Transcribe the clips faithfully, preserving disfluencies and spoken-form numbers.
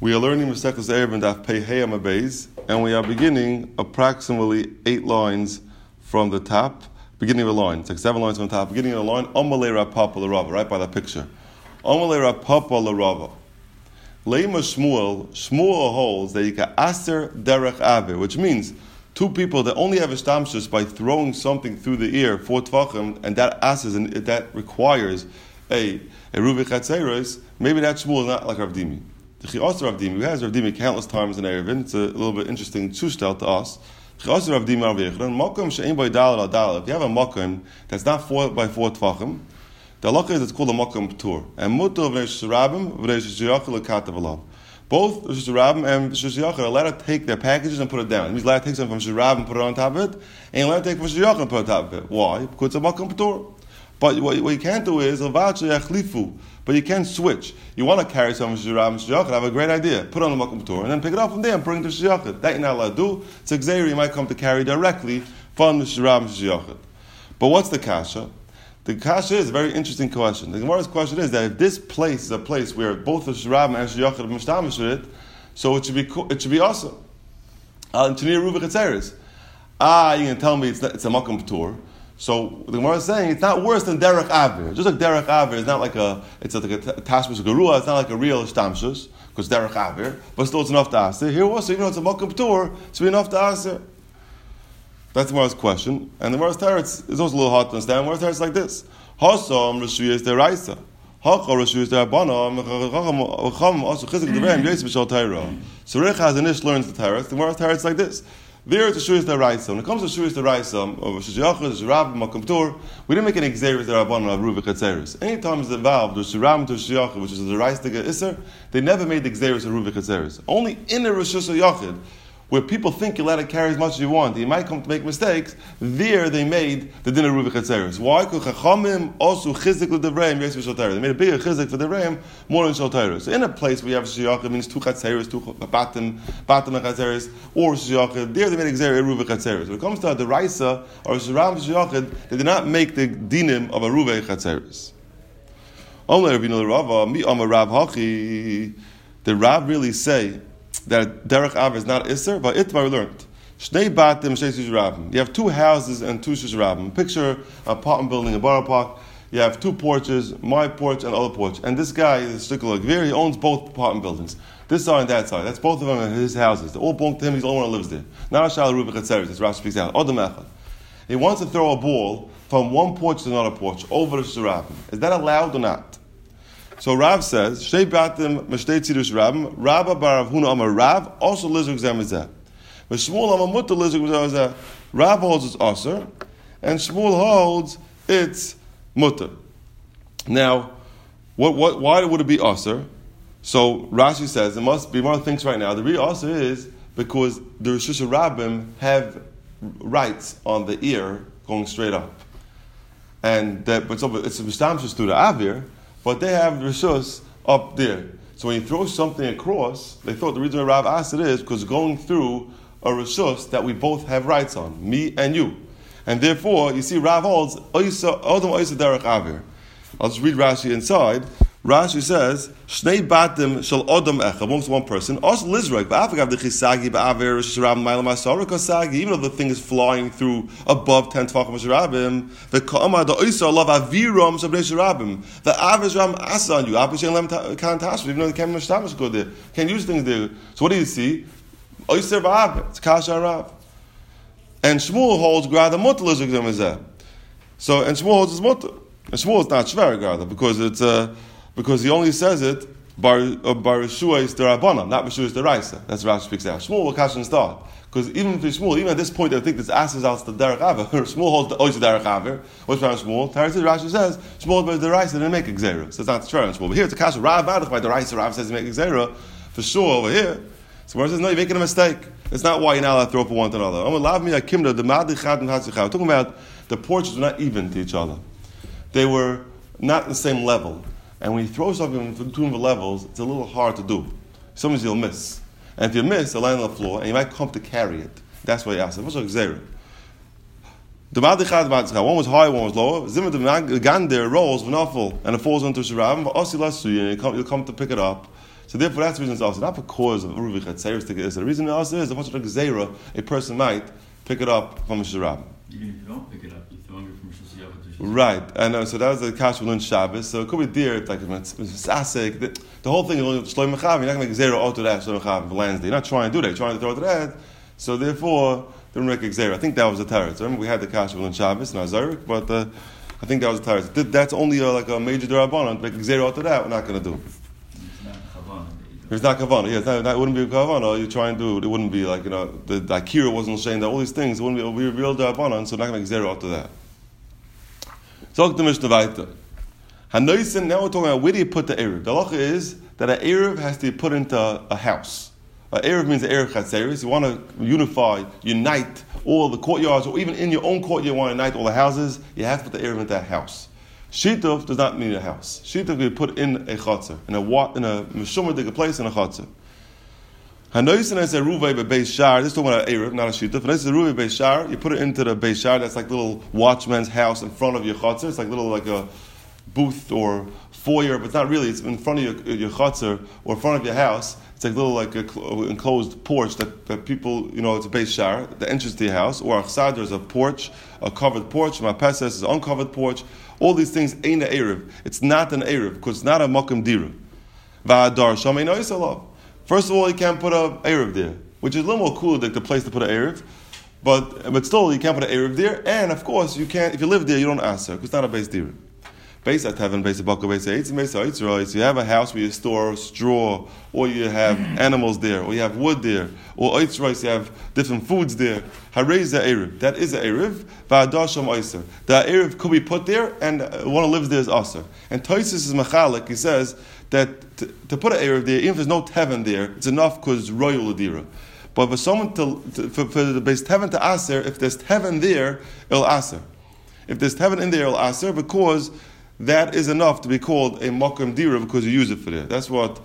We are learning Masechtas Erev and Daf Pei Hey Amud Beis, and we are beginning approximately eight lines from the top. Beginning of a line, it's like seven lines from the top. Beginning of a line, Amalei Rav Papa L'Rava, right by that picture. Amalei Rav Papa L'Rava. Leima Shmuel, Shmuel holds that you can aser derech aver, which means two people that only have ishtamshus by throwing something through the ear for tvachim, and that asers and that requires a a ruvei chatzeros. Maybe that Shmuel is not like Rav Dimi. The Chios Rav Dimi, who has Rav Dimi countless times in Erevin, it's a little bit interesting zustel to us. Chios Rav Dimi Rav Yechon, makom she'ein by dalad al dalad. If you have a makom that's not four by four tvachim, the halacha is it's called a makom p'tur. And mutar v'nei shirabim v'nei shirachel lekatav alav. Both shirabim and shirachel are allowed to take their packages and put it down. It means allowed to take something from shirabim and put it on top of it, and allowed to take from shirachel and put it on top of it. Why? Because it's a makom p'tur. But what, what you can't do is but you can switch. You want to carry some shirabim shirachel, have a great idea. Put it on the makom p'tur and then pick it up from there and bring it to shirachel. That you're not allowed to do. It's a gzeira you might come to carry directly from the shirabim shirachel. But what's the kasha? The kasha is a very interesting question. The Gemara's question is that if this place is a place where both the shirabim and shirachel are mishtamish with it, so it should be it should be awesome. Uh, ah, you can tell me it's not, it's a makom p'tur. So the Gemara is saying it's not worse than derech aver. Just like derech aver is not like a it's like a tashmish garua. It's not like a real shtamshus because derech aver, but still it's enough to aser. Here also, even though it's a makom p'tur, it's be enough to aser. That's the Gemara's question, and the Gemara's teretz is also a little hard to understand. The Gemara's teretz is like this: Hasam reshuyas deraisa, hacha reshuyas derabana, mechacham also chizik dereim yosef b'shal Torah. So Rech has inish learns the teretz. The Gemara's teretz is like this. There is a shuyas deraisa. When it comes to shuyas deraisa, or shuyachas, shurab, makom p'tur, we didn't make an exeris derabana of ruvik hatzeris. Anytime it's involved with shurab to shuyachas, which is a deraisa to get iser, they never made the exeris of ruvik hatzeris. Only in a reshus yachid, where people think you're allowed to carry as much as you want, you might come to make mistakes, there they made the din of ruvik hatzeris. Why? Because chachamim also chizik l'devreim yosef b'shal Torah. They made a bigger chizik for the devreim more than shal Torah. So in a place where you have shuyachah, means two chatzeris, two batim, batim and chatzeris, or shuyachah, there they made exer ruvik hatzeris. When it comes to a deraisa or a shiram shuyachah, they did not make the dinim of a ruvik hatzeris. Only Rabbeinu Rava, mi amar Rav hachi. Did Rav really say that derech aver is not iser? But itvar we learned. Shnei batim, shnei shusharabim. You have two houses and two shusharabim. Picture an apartment building in Borough Park. You have two porches, my porch and the other porch. And this guy is Shtikul Agvir, he owns both apartment buildings. This side and that side. That's both of them in his houses. They all belong to him, he's the only one who lives there. Now Shal Rubik Hatzeris, as Rashi speaks out. Odom Echad. He wants to throw a ball from one porch to another porch over the shusharabim. Is that allowed or not? So Rav says, Shnei batim meshtei tzidush rabim, Rabba bar Rav Huna amar Rav, also lizuk zemizeh. But Shmuel amar mutter lizuk zemizeh. Rav holds it's aser, and Shmuel holds it's mutter. Now, what, what, why would it be aser? So Rashi says, it must be, one of the things right now, the real aser is because the Rishus Rabbim have rights on the ear going straight up. And that, but so it's a mistamshus to the avir, but they have rishus up there. So when you throw something across, they thought the reason why Rav asked it is because going through a rishus that we both have rights on, me and you. And therefore, you see Rav holds, Odom Oysa Derech Avir. I'll just read Rashi inside. Rashi says, Shnei batim shel odom echad, amongst one person. Also lizrak, ba'afagav dechisagi ba'avir shirab ma'ila ma'asara kasagi. Even though the thing is flying through above ten tvachim shirabim, the ka'amah the oisa love aviram shabnei shirabim. The avir shirabim asa on you. Api shein lem kan tashva. Even though they can't mishtamish go there, can't use things there. So what do you see? Oisa ba'avir. It's kasha rav. And Shmuel holds grada mutter lizrak zemizeh. So and Shmuel holds his mutter. And Shmuel is not shver grada because it's uh, because he only says it bar bar Rishua is derabana, not Rishua is deraisa. That's Rashi speaks out. Shmuel will catch and start because even for Shmuel, even at this point, I think this asks out the derech aver. Shmuel holds the ois derech aver. What's around Shmuel? Rashi says Shmuel by deraisa didn't make exera, so it's not true on Shmuel. But here it's a kasha. Rav Adach by deraisa. Rav says he make exera for sure over here. So Rav says no, you're making a mistake. It's not why you're not allowed to throw from one to another. I'm talking about the porches were not even to each other. They were not the same level. And when you throw something between the levels, it's a little hard to do. Sometimes you'll miss. And if you miss, it'll land on the floor, and you might come to carry it. That's why you asked it. What's like zera? One was high, one was lower. Zimmer the gander rolls, v'nafel, and it falls into shirabim, but osi lasu, and you'll come to pick it up. So therefore, that's the reason it's also not because of Uruvi Chatzeris to get this. The reason it also is a bunch of Gzeira, a person might pick it up from Mishra Rabbah. Even if you don't pick it up, you're throwing it from Mishra Rabbah to Mishra. Right, and uh, so that was the Kash Lun Shabbos. So it could be dear, it's like it's, it's Asik. The, the whole thing is only Shloim Mechav. You're not going to make Gzeira out to that Shloim Mechav lands there. You're not trying to do that. You're trying to throw it to that. So therefore, they don't make Gzeira. I think that was the Teretz. I remember we had the Kash Lun Shabbos and Azarik, but uh, I think that was the Teretz. That's only uh, like a major Durabanan. To make Gzeira out to that, we're not going to do. It's not kavanah. Yeah, it's not, it wouldn't be kavanah. You're trying to do it. It wouldn't be like, you know, the, the Akira wasn't saying that all these things. It wouldn't be, it would be real darabanan. So we're not going to make zero after that. So the Mishnah weiter. Hanoisen. Now we're talking about where do you put the erev. The halacha is that an erev has to be put into a house. An erev means an erev chatzeris. You want to unify, unite all the courtyards, or even in your own courtyard, you want to unite all the houses. You have to put the erev into that house. Shituf does not mean a house. Shituf can be put in a chatzar, in a in a meshumadik place in a chatzar. Hanoisen is a ruvei beis shar. This is talking about erev, not a shituf. Hanoisen is a ruvei beis shar. You put it into the beis shar. That's like little watchman's house in front of your chatzar. It's like little like a booth or foyer, but it's not really. It's in front of your your chatzar or in front of your house. It's like little like a cl- enclosed porch that, that people, you know, it's a beis shar, the entrance to your house, or a chsadr is a porch, a covered porch. Mapeses is an uncovered porch. All these things ain't an erev. It's not an erev because it's not a makom dira. Va'adar sham ein oisalav. First of all, you can't put a erev there, which is a little more cool than the place to put an erev. But but still, you can't put an erev there. And of course, you can't. If you live there, you don't ask her because it's not a base dira. Base at heaven, base baka, base eitz, base eitz. You have a house where you store straw, or you have animals there, or you have wood there, or eitz rice. You have different foods there. Harei the erev. That is an erev. Va'adar sham oiser. The erev could be put there, and one who lives there is aser. And Tosis is machalik. He says that to, to put an erev there, even if there's no teven there, it's enough because it's royal adira. But for someone to, to for, for the base teven to aser, if there's teven there, it'll aser. If there's teven in there, it'll aser because that is enough to be called a makom dira because you use it for there. That's what.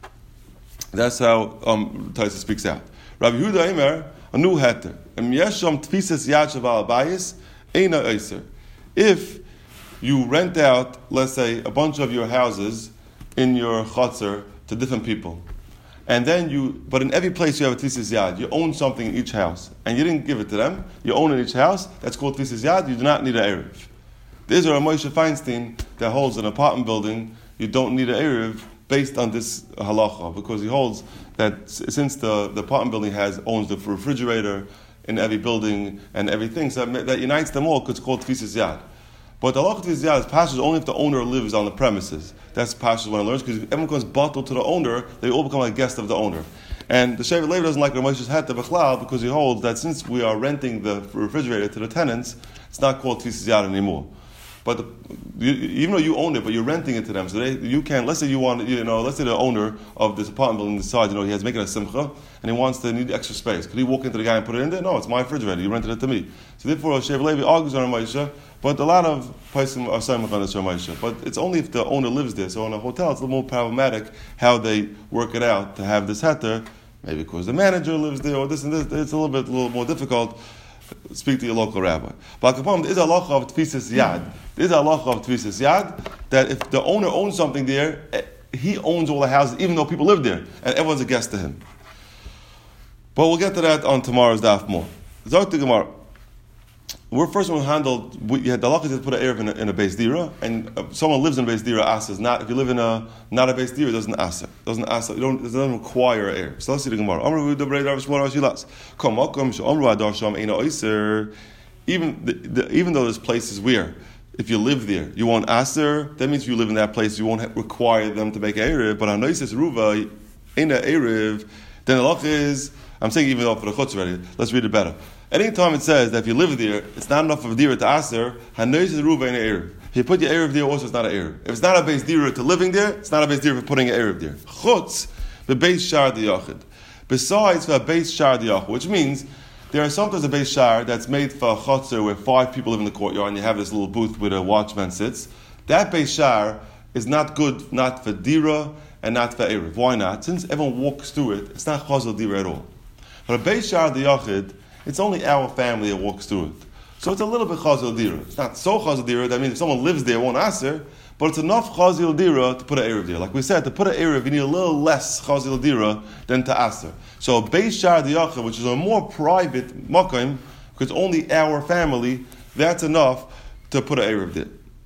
That's how um, Taisa speaks out. Rabbi Yehuda Eimer, a new heter. Em yesham tfisas yad shaval bayis eina eiser. If you rent out, let's say, a bunch of your houses in your chutzner to different people, and then you, but in every place you have a tfisas yad, you own something in each house, and you didn't give it to them, you own in each house. That's called tfisas yad. You do not need an erev. There's a Moshe Feinstein that holds an apartment building. You don't need an erev based on this halacha because he holds that since the, the apartment building has owns the refrigerator in every building and everything, so that unites them all because it's called tfisas yad. But the halacha tfisas yad is pashas only if the owner lives on the premises. That's pashas when it learns because if everyone comes bottled to the owner, they all become a guest of the owner. And the Shevet Levi doesn't like Ramoshe's heter b'chlal because he holds that since we are renting the refrigerator to the tenants, it's not called tfisas yad anymore. But the, you, even though you own it, but you're renting it to them, so they, you can. Let's say you want, you know, let's say the owner of this apartment building decides, you know, he has making a simcha and he wants to need extra space. Could he walk into the guy and put it in there? No, it's my refrigerator. You rented it to me. So therefore, Shevet Levi argues on Ramoshe, but a lot of places are saying on this Ramoshe. But it's only if the owner lives there. So in a hotel, it's a little more problematic how they work it out to have this heter. Maybe because the manager lives there or this and this. It's a little bit, a little more difficult. Speak to your local rabbi. But there is a halacha of tfisas yad. There is a halacha of tfisas yad that if the owner owns something there, he owns all the houses, even though people live there, and everyone's a guest to him. But we'll get to that on tomorrow's daf more. Zok the Gemara. We're first one handled. We had the halacha to put an erev in a, in a beis dira, and if someone lives in a beis dira. Asas not if you live in a not a beis dira, it doesn't asa. Doesn't asa. You don't. It doesn't require an erev. So let's see the Gemara. Amru v'dabrei Rav Shmuel Rashilas. Come, welcome. Amru adar sham eina oiser. Even the, the, even though this place is where if you live there, you won't aser. That means if you live in that place, you won't ha- require them to make an erev. But hanoises ruva eina erev. Then the halacha is. I'm saying even though for the chutz already. Let's read it better. Anytime it says that if you live there, it's not enough of a dira to aser, hanois is ruva in an erev. If you put your erev there, also it's not an erev. If it's not a base dira to living there, it's not a base dira for putting an erev there. Chutz, the base shar diyachid. Besides for a base shar diyachid, which means there are sometimes a base shar that's made for a chutzer where five people live in the courtyard and you have this little booth where a watchman sits. That base shar is not good, not for dira and not for erev. Why not? Since everyone walks through it, it's not chazal dira at all. But a base shar diyachid, it's only our family that walks through it. So it's a little bit chazal dira. It's not so chazal dira, that means if someone lives there, it won't aser, but it's enough chazil dira to put an erev there. Like we said, to put an erev, you need a little less chazil dira than to aser. So Beis Shar Diyachid, which is a more private makom, because only our family, that's enough to put an erev there.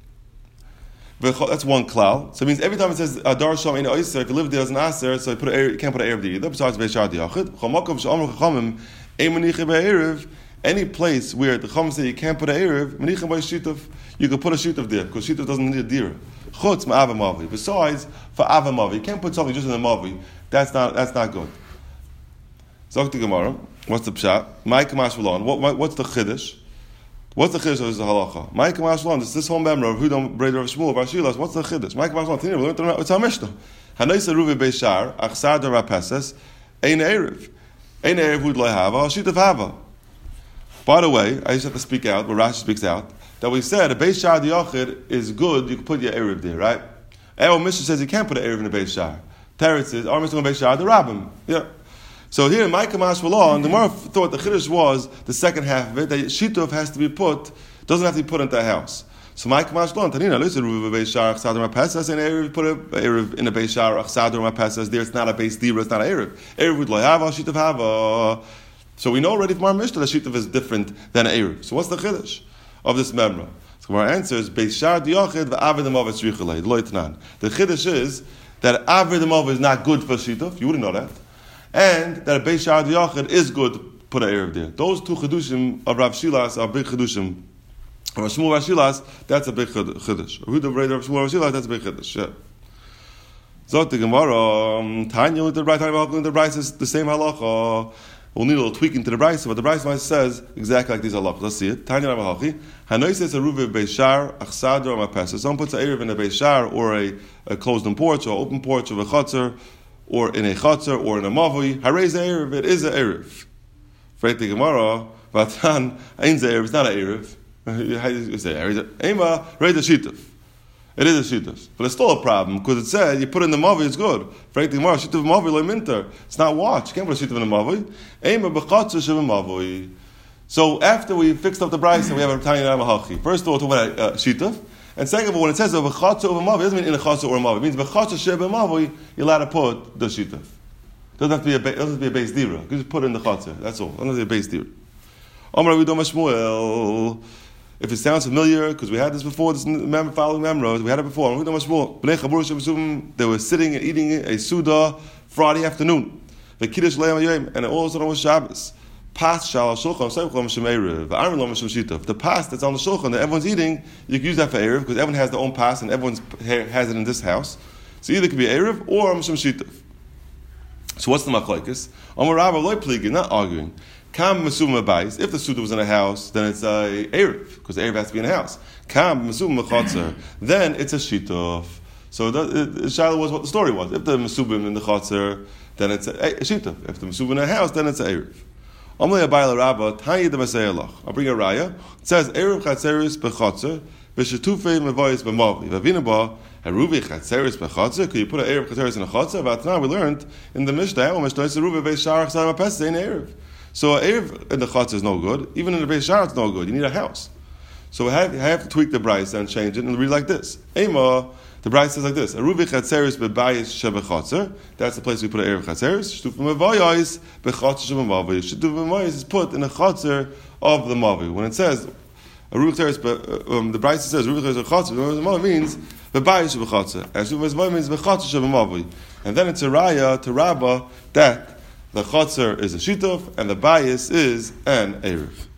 That's one klal. So it means every time it says Adar Sham Ein Oiser, if you live there as an aser, so you, put a, you can't put an erev there either. Besides Beis Shar Diyachid, Chamakom Sh'amru Chachamim Ein Menichim Be'erev. Any place where the Chacham say you can't put an erev, Menichim by Shituf, you can put a Shituf there because Shituf doesn't need a dira. Chutz ma'ava mavi. Besides, for ava mavi, you can't put something just in the mavi. That's not that's not good. Zok the Gemara. What's the pshat? My kamash v'lon. What what's the chiddush? What's the chiddush of the halacha? My kamash v'lon. This is this whole member of Hudam Breder of Shmuel of Arshilas. What's the chiddush? My kamash v'lon. Tini, we learned it's our Mishnah. Hanoisa ruvi beishar achsar derapeses ein erev ein erev hud lehava shituf hava. By the way, I just have to speak out, where Rashi speaks out, that we said a Beis Shar Diyachid is good, you can put your erev there, right? Our Mishnah says you can't put an erev in a Beis Shar. Teretz says, our Mishnah in Beis Shar, the Rabbim. Yeah. So here in my Kamash V'lon, the Gemara thought the Chiddush was the second half of it, that Shituf has to be put, doesn't have to be put into a house. So my Kamash V'lon, Tanina, listen, Ruv Beis Shar, Achsadar Mapesas, and erev, put an erev in a Beis Shar, Achsadar Mapesas, there it's not a Beis Dira, it's not an erev. Erev would loyava, Shituf hava. So we know already from our Mishnah that Shituf is different than erev. So what's the Chiddush of this memra? So our answer is Beis Shar Diyachid v'Aved Amav Tzrichalei. Loitnan. The Chiddush is that Aved Amav is not good for Shituf. You wouldn't know that, and that a Beis Shar Diyachid is good to put an erev there. Those two Chidushim of Rav Shilas are big Chidushim. Or Shmuel Rav Shilas, that's a big Chiddush. Huda Breder of Shmuel Rav Shilas, that's a big Chiddush. Yeah. So the Gemara, Tanya with the right Tanya with the right is the same halacha. We'll need a little tweaking to the Brisa, but the Brisa says exactly like these halachas. Let's see it. Tanya Ravahachi. Hanoi says a ruve beishar achsador or mapesa. Someone puts an erev in a beishar or a, a closed-in porch or open porch of a chutzner or in a chutzner or in a mavui. Harayz erev. It is an erev. Freit the Gemara. Vatan ein erev. It's not an erev. How do you say erev? Ema reid a shituf. It is a shituf, but it's still a problem because it said you put in the mavi, it's good. Frankly, Gemara shituf mavi loy minter. It's not watch. You can't put a shituf in the mavi. Ema b'chatzah shivim mavi. So after we fixed up the brayso and we have a tiny namahachi. First of all, talk about uh, shituf, and second of all, when it says a b'chatzah over mavi, it doesn't mean in a chatzah or a mavi. It means b'chatzah shivim mavi. You're allowed to put the shituf. It doesn't have to be a ba- doesn't have to be a base dira. You just put it in the chatzah. That's all. It doesn't have to be a base dira. Amar Rabbi Doma Shmuel. If it sounds familiar, because we had this before, this mem- following memories, we had it before. They were sitting and eating a Suda Friday afternoon. And it all of a sudden was Shabbos. The pass that's on the shulchan that everyone's eating, you can use that for Erev, because everyone has their own pass and everyone has it in this house. So either it could be Erev or Mishum Shitov. So what's the machlokes? Amar Rabba loy pligi, not arguing. Kam mesum bais. If the suda was in a house, then it's a erev because the erev has to be in a house. Kam mesum mechatzer, then it's a shituf. So the Shiloh was what the story was. If the mesubim in the chatzer, then it's a, a shituf. If the mesubim in a house, then it's a erev. Amle abayla rabba tanya de masayalach. I'll bring a raya. It says erev chatzeris bechatzer b'shetufei mevoyis b'mavi v'avinaba haruvi chatzeris bechatzer. Could you put an erev chatzeris in a chatzer? But now we learned in the Mishnah, Mishnah is ruvi beisharach sama pesach in erev. So erev in the chatzah is no good. Even in the Beis Shar it's no good. You need a house. So I have, I have to tweak the brayso and change it and read like this. Ema, the brayso says like this: Aruvi chatzeris bebayis shebechatzer. That's the place we put an erev chatzeris. Shtufim mevayis bechatzer shebemavi. Shtufim mevayis is put in the chatzer of the mavi. When it says Aruvi chatzeris, um, the brayso says Aruvi chatzeris bechatzer. It means bebayis shebechatzer. And Shtufim mevayis means bechatzer shebemavi. And then it's a raya to Rabbah that the chatzar is a shituf and the bias is an erev.